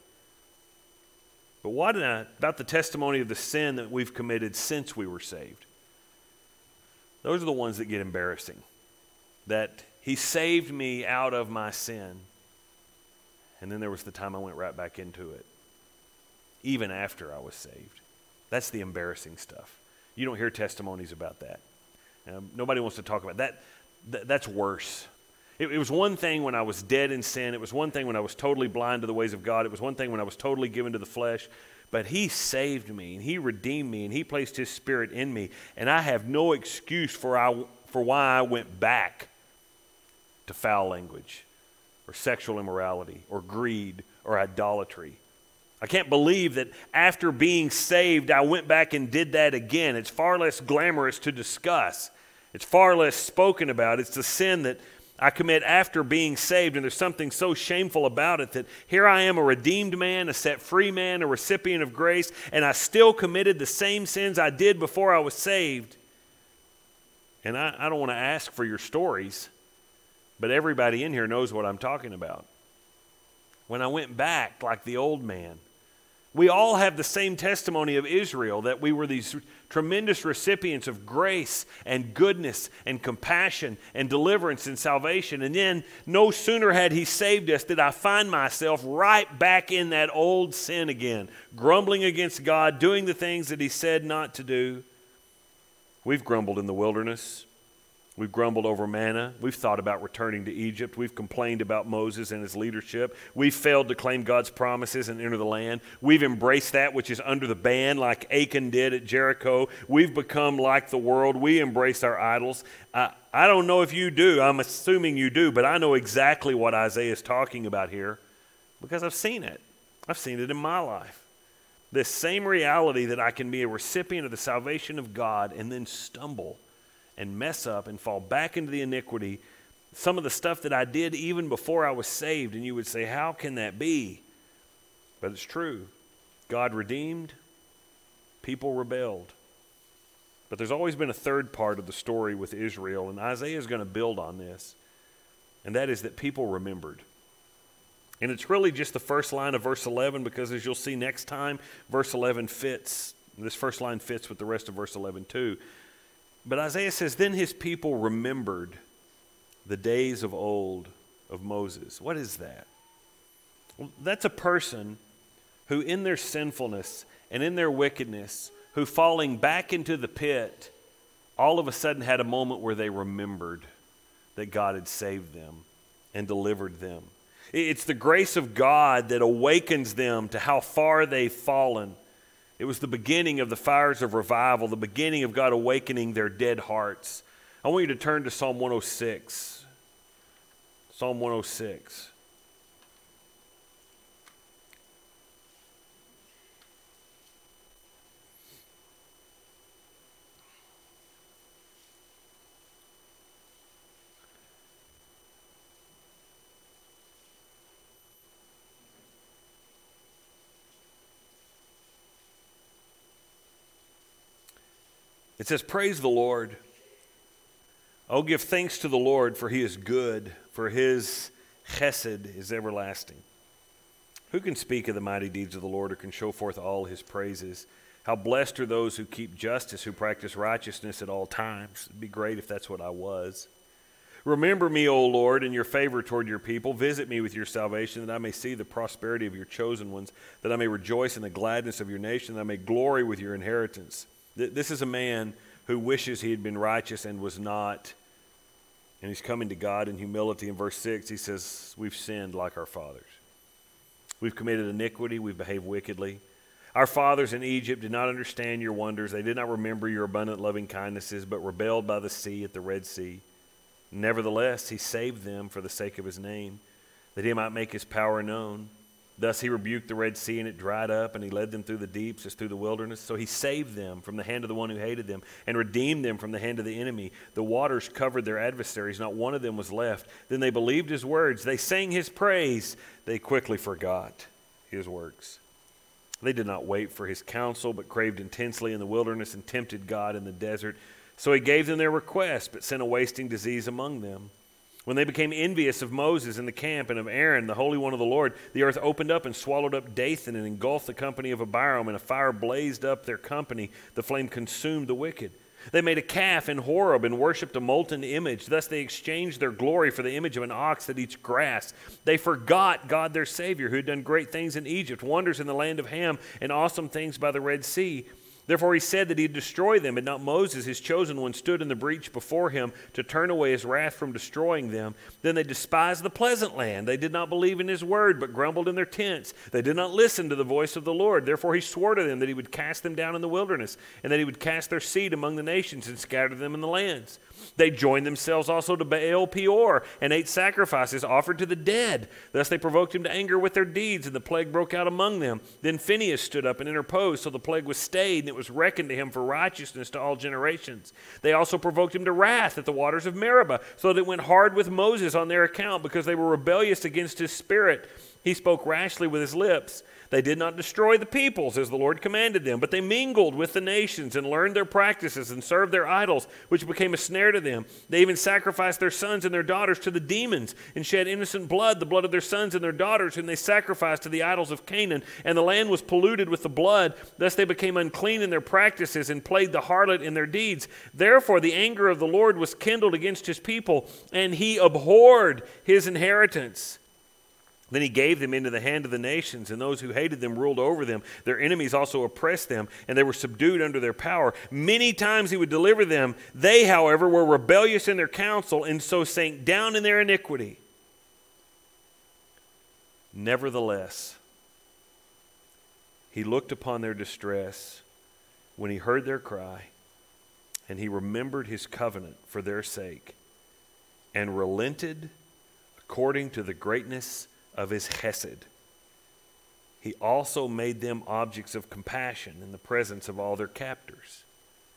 But what about the testimony of the sin that we've committed since we were saved? Those are the ones that get embarrassing. That he saved me out of my sin. And then there was the time I went right back into it. Even after I was saved. That's the embarrassing stuff. You don't hear testimonies about that. Um, nobody wants to talk about that. Th- that's worse. It, it was one thing when I was dead in sin. It was one thing when I was totally blind to the ways of God. It was one thing when I was totally given to the flesh. But he saved me, and he redeemed me, and he placed his spirit in me. And I have no excuse for, I, for why I went back to foul language or sexual immorality or greed or idolatry. I can't believe that after being saved, I went back and did that again. It's far less glamorous to discuss. It's far less spoken about. It's the sin that I commit after being saved, and there's something so shameful about it that here I am, a redeemed man, a set-free man, a recipient of grace, and I still committed the same sins I did before I was saved. And I, I don't want to ask for your stories, but everybody in here knows what I'm talking about. When I went back like the old man, We all have the same testimony of Israel, that we were these tremendous recipients of grace and goodness and compassion and deliverance and salvation. And then no sooner had he saved us did I find myself right back in that old sin again, grumbling against God, doing the things that he said not to do. We've grumbled in the wilderness. We've grumbled over manna. We've thought about returning to Egypt. We've complained about Moses and his leadership. We've failed to claim God's promises and enter the land. We've embraced that which is under the ban, like Achan did at Jericho. We've become like the world. We embrace our idols. I, I don't know if you do. I'm assuming you do, but I know exactly what Isaiah is talking about here because I've seen it. I've seen it in my life. This same reality that I can be a recipient of the salvation of God and then stumble and mess up and fall back into the iniquity, some of the stuff that I did even before I was saved. And you would say, how can that be? But it's true. God redeemed, people rebelled. But there's always been a third part of the story with Israel, and Isaiah is going to build on this, and that is that people remembered. And it's really just the first line of verse eleven, because as you'll see next time, verse eleven fits. This first line fits with the rest of verse eleven too. But Isaiah says, then his people remembered the days of old of Moses. What is that? Well, that's a person who in their sinfulness and in their wickedness, who falling back into the pit, all of a sudden had a moment where they remembered that God had saved them and delivered them. It's the grace of God that awakens them to how far they've fallen. It was the beginning of the fires of revival, the beginning of God awakening their dead hearts. I want you to turn to Psalm one oh six. Psalm one oh six. It says, praise the Lord. Oh, give thanks to the Lord, for he is good, for his chesed is everlasting. Who can speak of the mighty deeds of the Lord, or can show forth all his praises? How blessed are those who keep justice, who practice righteousness at all times. It'd be great if that's what I was. Remember me, O Lord, in your favor toward your people. Visit me with your salvation, that I may see the prosperity of your chosen ones, that I may rejoice in the gladness of your nation, that I may glory with your inheritance. This is a man who wishes he had been righteous and was not. And he's coming to God in humility. In verse six, he says, we've sinned like our fathers. We've committed iniquity. We've behaved wickedly. Our fathers in Egypt did not understand your wonders. They did not remember your abundant loving kindnesses, but rebelled by the sea at the Red Sea. Nevertheless, he saved them for the sake of his name, that he might make his power known. Thus he rebuked the Red Sea, and it dried up, and he led them through the deeps as through the wilderness. So he saved them from the hand of the one who hated them, and redeemed them from the hand of the enemy. The waters covered their adversaries. Not one of them was left. Then they believed his words. They sang his praise. They quickly forgot his works. They did not wait for his counsel, but craved intensely in the wilderness and tempted God in the desert. So he gave them their request, but sent a wasting disease among them. When they became envious of Moses in the camp and of Aaron, the Holy One of the Lord, the earth opened up and swallowed up Dathan and engulfed the company of Abiram, and a fire blazed up their company. The flame consumed the wicked. They made a calf in Horeb and worshipped a molten image. Thus they exchanged their glory for the image of an ox that eats grass. They forgot God their Savior, who had done great things in Egypt, wonders in the land of Ham, and awesome things by the Red Sea. Therefore he said that he'd destroy them, and not Moses, his chosen one, stood in the breach before him to turn away his wrath from destroying them. Then they despised the pleasant land. They did not believe in his word, but grumbled in their tents. They did not listen to the voice of the Lord. Therefore he swore to them that he would cast them down in the wilderness, and that he would cast their seed among the nations and scatter them in the lands. They joined themselves also to Baal Peor, and ate sacrifices offered to the dead. Thus they provoked him to anger with their deeds, and the plague broke out among them. Then Phinehas stood up and interposed, so the plague was stayed, and it was reckoned to him for righteousness to all generations. They also provoked him to wrath at the waters of Meribah, so that it went hard with Moses on their account, because they were rebellious against his spirit. He spoke rashly with his lips. They did not destroy the peoples as the Lord commanded them, but they mingled with the nations and learned their practices and served their idols, which became a snare to them. They even sacrificed their sons and their daughters to the demons and shed innocent blood, the blood of their sons and their daughters, whom they sacrificed to the idols of Canaan. And the land was polluted with the blood. Thus they became unclean in their practices and played the harlot in their deeds. Therefore the anger of the Lord was kindled against his people, and he abhorred his inheritance. Then he gave them into the hand of the nations, and those who hated them ruled over them. Their enemies also oppressed them, and they were subdued under their power. Many times he would deliver them. They, however, were rebellious in their counsel, and so sank down in their iniquity. Nevertheless, he looked upon their distress when he heard their cry, and he remembered his covenant for their sake, and relented according to the greatness of his hesed. He also made them objects of compassion in the presence of all their captors.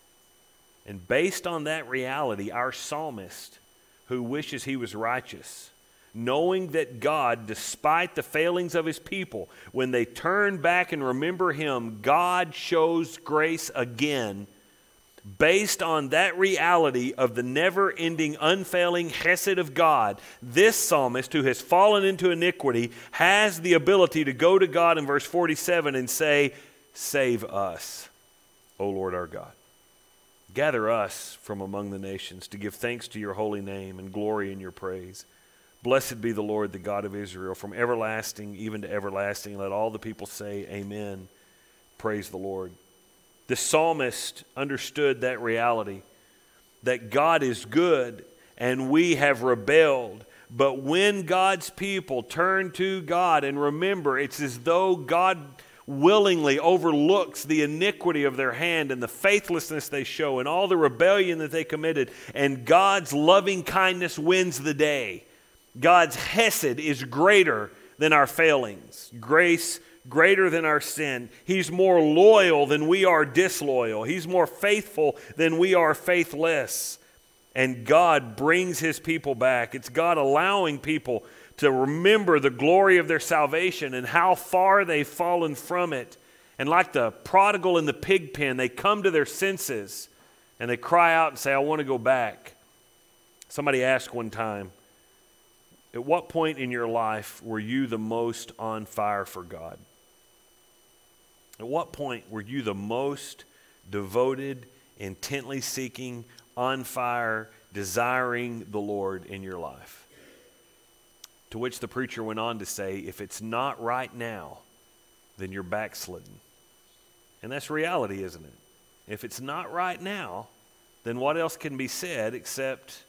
And based on that reality, our psalmist, who wishes he was righteous, knowing that God, despite the failings of his people, when they turn back and remember him, God shows grace again. Based on that reality of the never-ending, unfailing hesed of God, this psalmist, who has fallen into iniquity, has the ability to go to God in verse forty-seven and say, "Save us, O Lord our God. Gather us from among the nations to give thanks to your holy name and glory in your praise. Blessed be the Lord, the God of Israel, from everlasting even to everlasting. Let all the people say, Amen. Praise the Lord." The psalmist understood that reality, that God is good and we have rebelled. But when God's people turn to God and remember, it's as though God willingly overlooks the iniquity of their hand and the faithlessness they show and all the rebellion that they committed, and God's loving kindness wins the day. God's hesed is greater than our failings. Grace greater than our sin. He's more loyal than we are disloyal. He's more faithful than we are faithless. And God brings his people back. It's God allowing people to remember the glory of their salvation and how far they've fallen from it. And like the prodigal in the pig pen, they come to their senses and they cry out and say, "I want to go back." Somebody asked one time, at what point in your life were you the most on fire for God? At what point were you the most devoted, intently seeking, on fire, desiring the Lord in your life? To which the preacher went on to say, if it's not right now, then you're backslidden. And that's reality, isn't it? If it's not right now, then what else can be said except,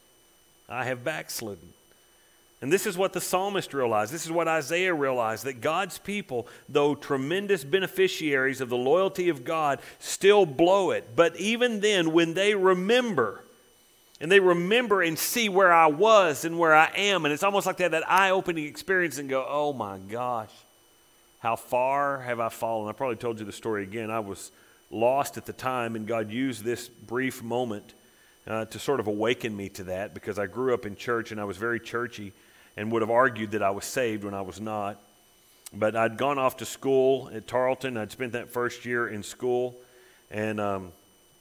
I have backslidden? And this is what the psalmist realized. This is what Isaiah realized, that God's people, though tremendous beneficiaries of the loyalty of God, still blow it. But even then, when they remember, and they remember and see where I was and where I am, and it's almost like they have that eye-opening experience and go, oh my gosh, how far have I fallen? I probably told you the story again. I was lost at the time, and God used this brief moment uh, to sort of awaken me to that, because I grew up in church and I was very churchy, and would have argued that I was saved when I was not. But I'd gone off to school at Tarleton. I'd spent that first year in school. And, um,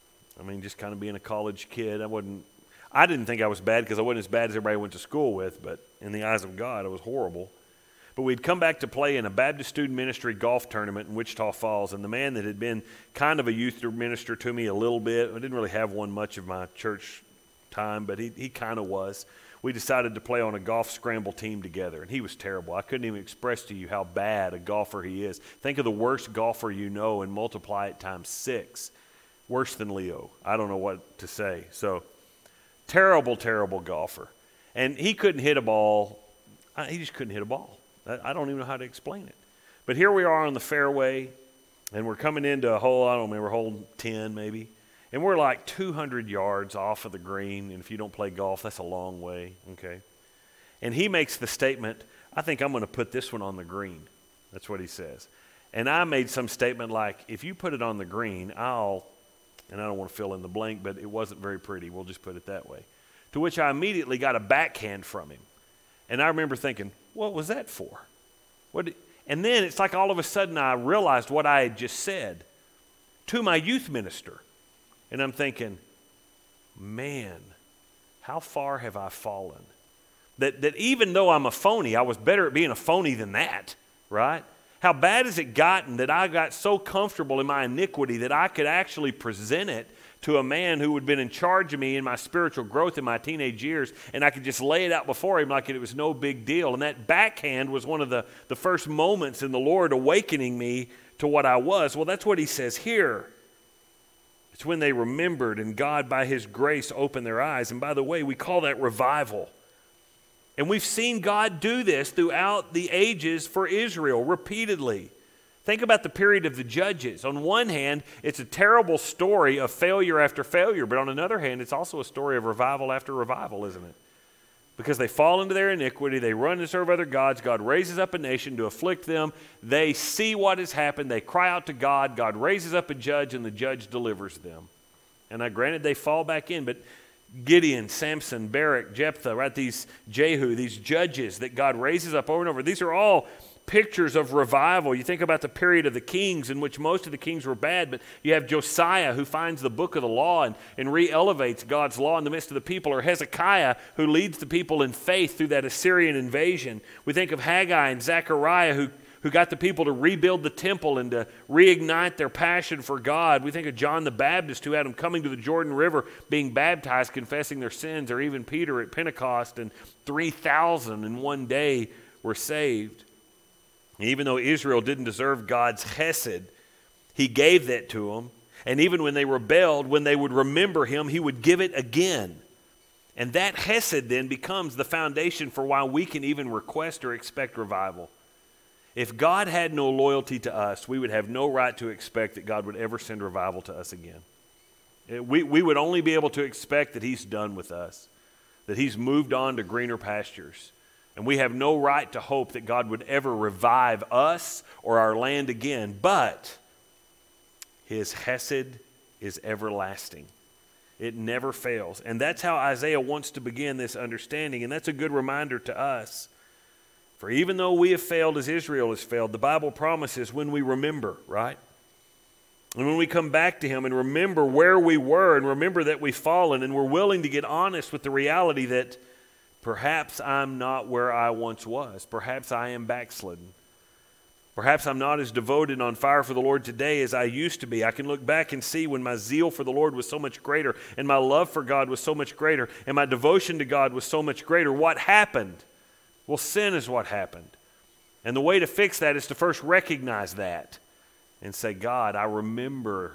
I mean, just kind of being a college kid, I wasn't, I didn't think I was bad because I wasn't as bad as everybody I went to school with. But in the eyes of God, I was horrible. But we'd come back to play in a Baptist Student Ministry golf tournament in Wichita Falls. And the man that had been kind of a youth minister to me a little bit, I didn't really have one much of my church time, but he, he kind of was. We decided to play on a golf scramble team together, and he was terrible. I couldn't even express to you how bad a golfer he is. Think of the worst golfer you know and multiply it times six. Worse than Leo. I don't know what to say. So, terrible, terrible golfer. And he couldn't hit a ball. He just couldn't hit a ball. I don't even know how to explain it. But here we are on the fairway, and we're coming into a hole, I don't remember, hole ten maybe. And we're like two hundred yards off of the green, and if you don't play golf, that's a long way, okay? And he makes the statement, I think I'm going to put this one on the green. That's what he says. And I made some statement like, if you put it on the green, I'll, and I don't want to fill in the blank, but it wasn't very pretty. We'll just put it that way. To which I immediately got a backhand from him. And I remember thinking, what was that for? What did, And then it's like all of a sudden I realized what I had just said to my youth minister. And I'm thinking, man, how far have I fallen? That, that even though I'm a phony, I was better at being a phony than that, right? How bad has it gotten that I got so comfortable in my iniquity that I could actually present it to a man who had been in charge of me in my spiritual growth in my teenage years, and I could just lay it out before him like it was no big deal. And that backhand was one of the, the first moments in the Lord awakening me to what I was. Well, that's what he says here. It's when they remembered, and God, by his grace, opened their eyes. And by the way, we call that revival. And we've seen God do this throughout the ages for Israel repeatedly. Think about the period of the Judges. On one hand, it's a terrible story of failure after failure, but on another hand, it's also a story of revival after revival, isn't it? Because they fall into their iniquity, they run and serve other gods, God raises up a nation to afflict them, they see what has happened, they cry out to God, God raises up a judge, and the judge delivers them. And now granted, they fall back in, but Gideon, Samson, Barak, Jephthah, right, these Jehu, these judges that God raises up over and over, these are all pictures of revival. You think about the period of the kings in which most of the kings were bad, but you have Josiah who finds the book of the law and, and re-elevates God's law in the midst of the people, or Hezekiah who leads the people in faith through that Assyrian invasion. We think of Haggai and Zechariah who, who got the people to rebuild the temple and to reignite their passion for God. We think of John the Baptist who had them coming to the Jordan River, being baptized, confessing their sins, or even Peter at Pentecost, and three thousand in one day were saved. Even though Israel didn't deserve God's chesed, he gave that to them. And even when they rebelled, when they would remember him, he would give it again. And that chesed then becomes the foundation for why we can even request or expect revival. If God had no loyalty to us, we would have no right to expect that God would ever send revival to us again. We, we would only be able to expect that he's done with us, that he's moved on to greener pastures. And we have no right to hope that God would ever revive us or our land again. But his chesed is everlasting. It never fails. And that's how Isaiah wants to begin this understanding. And that's a good reminder to us. For even though we have failed as Israel has failed, the Bible promises when we remember, right? And when we come back to him and remember where we were and remember that we've fallen, and we're willing to get honest with the reality that perhaps I'm not where I once was. Perhaps I am backslidden. Perhaps I'm not as devoted and on fire for the Lord today as I used to be. I can look back and see when my zeal for the Lord was so much greater, and my love for God was so much greater, and my devotion to God was so much greater. What happened? Well, sin is what happened. And the way to fix that is to first recognize that and say, God, I remember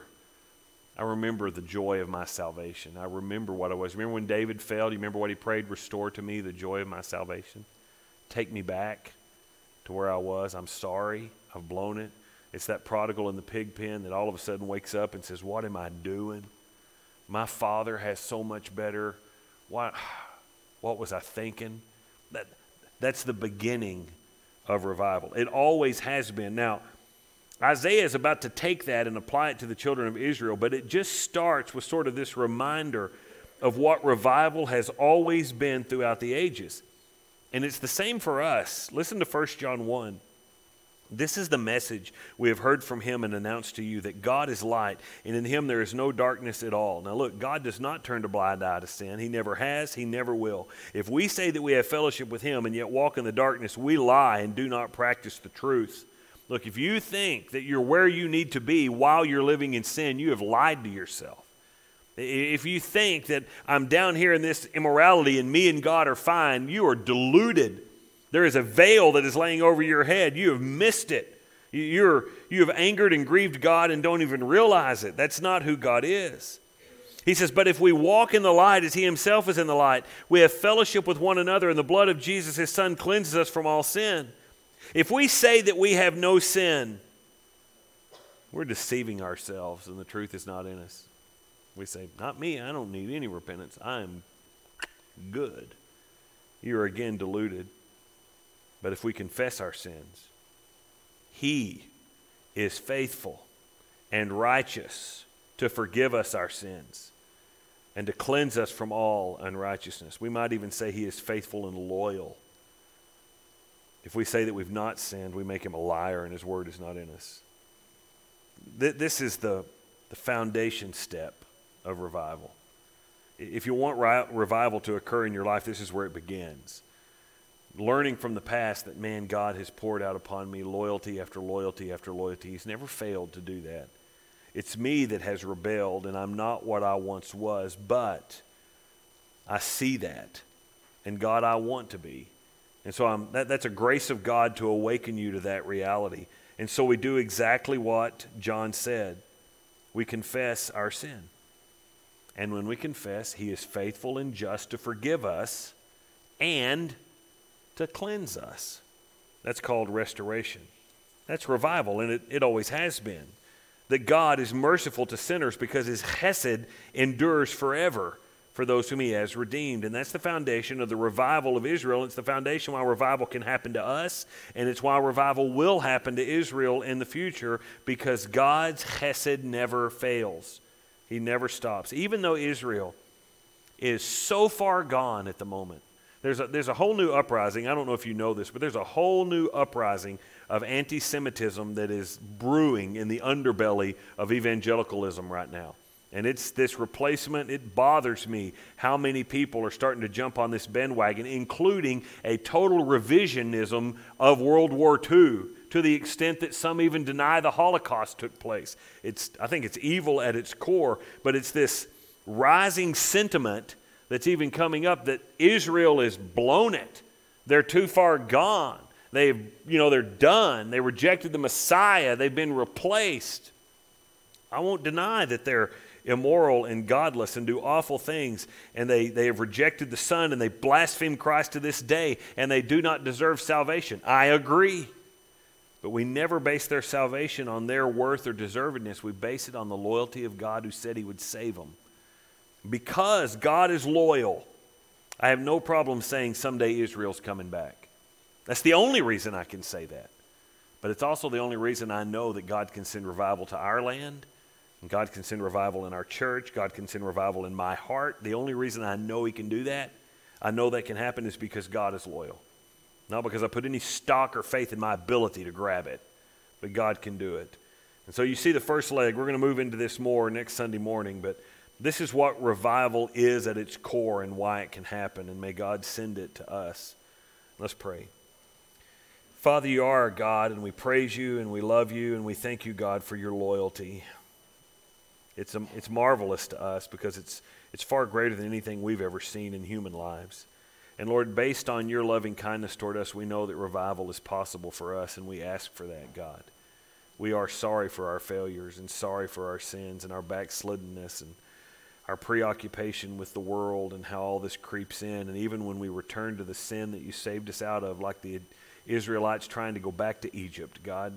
I remember the joy of my salvation. I remember what I was. Remember when David fell? Do you remember what he prayed? Restore to me the joy of my salvation. Take me back to where I was. I'm sorry. I've blown it. It's that prodigal in the pig pen that all of a sudden wakes up and says, what am I doing? My father has so much better. What, what was I thinking? That, that's the beginning of revival. It always has been. Now, Isaiah is about to take that and apply it to the children of Israel, but it just starts with sort of this reminder of what revival has always been throughout the ages. And it's the same for us. Listen to First John one. This is the message we have heard from him and announced to you, that God is light, and in him there is no darkness at all. Now look, God does not turn a blind eye to sin. He never has. He never will. If we say that we have fellowship with him and yet walk in the darkness, we lie and do not practice the truth. Look, if you think that you're where you need to be while you're living in sin, you have lied to yourself. If you think that I'm down here in this immorality and me and God are fine, you are deluded. There is a veil that is laying over your head. You have missed it. You're, you have angered and grieved God and don't even realize it. That's not who God is. He says, but if we walk in the light as he himself is in the light, we have fellowship with one another, and the blood of Jesus, his son, cleanses us from all sin. If we say that we have no sin, we're deceiving ourselves and the truth is not in us. We say, not me, I don't need any repentance. I'm good. You are again deluded. But if we confess our sins, he is faithful and righteous to forgive us our sins and to cleanse us from all unrighteousness. We might even say he is faithful and loyal If we say that we've not sinned, we make him a liar and his word is not in us. Th- this is the, the foundation step of revival. If you want ri- revival to occur in your life, this is where it begins. Learning from the past that, man, God has poured out upon me loyalty after loyalty after loyalty. He's never failed to do that. It's me that has rebelled, and I'm not what I once was, but I see that. And God, I want to be. And so I'm, that, that's a grace of God to awaken you to that reality. And so we do exactly what John said. We confess our sin. And when we confess, he is faithful and just to forgive us and to cleanse us. That's called restoration. That's revival, and it, it always has been. That God is merciful to sinners because his chesed endures forever for those whom he has redeemed. And that's the foundation of the revival of Israel. It's the foundation why revival can happen to us, and it's why revival will happen to Israel in the future, because God's chesed never fails. He never stops. Even though Israel is so far gone at the moment, there's a, there's a whole new uprising. I don't know if you know this, but there's a whole new uprising of anti-Semitism that is brewing in the underbelly of evangelicalism right now. And it's this replacement. It bothers me how many people are starting to jump on this bandwagon, including a total revisionism of World War Two, to the extent that some even deny the Holocaust took place. It's, I think it's evil at its core, but it's this rising sentiment that's even coming up that Israel has blown it. They're too far gone. They've, you know, they're done. They rejected the Messiah. They've been replaced. I won't deny that they're immoral and godless and do awful things, and they, they have rejected the Son, and they blaspheme Christ to this day, and they do not deserve salvation. I agree. But we never base their salvation on their worth or deservedness. We base it on the loyalty of God who said he would save them. Because God is loyal, I have no problem saying someday Israel's coming back. That's the only reason I can say that. But it's also the only reason I know that God can send revival to our land, and God can send revival in our church. God can send revival in my heart. The only reason I know he can do that, I know that can happen, is because God is loyal. Not because I put any stock or faith in my ability to grab it, but God can do it. And so you see the first leg. We're going to move into this more next Sunday morning, but this is what revival is at its core and why it can happen, and may God send it to us. Let's pray. Father, you are our God, and we praise you, and we love you, and we thank you, God, for your loyalty. It's, a, it's marvelous to us because it's, it's far greater than anything we've ever seen in human lives. And Lord, based on your loving kindness toward us, we know that revival is possible for us, and we ask for that, God. We are sorry for our failures and sorry for our sins and our backsliddenness and our preoccupation with the world and how all this creeps in. And even when we return to the sin that you saved us out of, like the Israelites trying to go back to Egypt, God,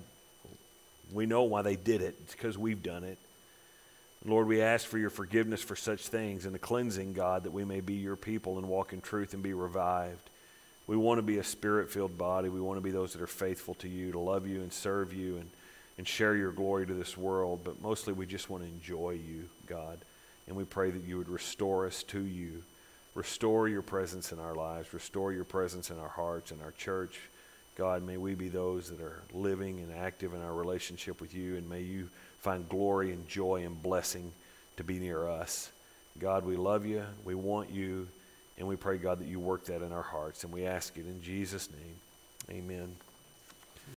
we know why they did it. It's because we've done it. Lord, we ask for your forgiveness for such things and the cleansing, God, that we may be your people and walk in truth and be revived. We want to be a spirit-filled body. We want to be those that are faithful to you, to love you and serve you and, and share your glory to this world. But mostly we just want to enjoy you, God. And we pray that you would restore us to you. Restore your presence in our lives. Restore your presence in our hearts and our church. God, may we be those that are living and active in our relationship with you, and may you find glory and joy and blessing to be near us. God, we love you, we want you, and we pray, God, that you work that in our hearts, and we ask it in Jesus' name. Amen.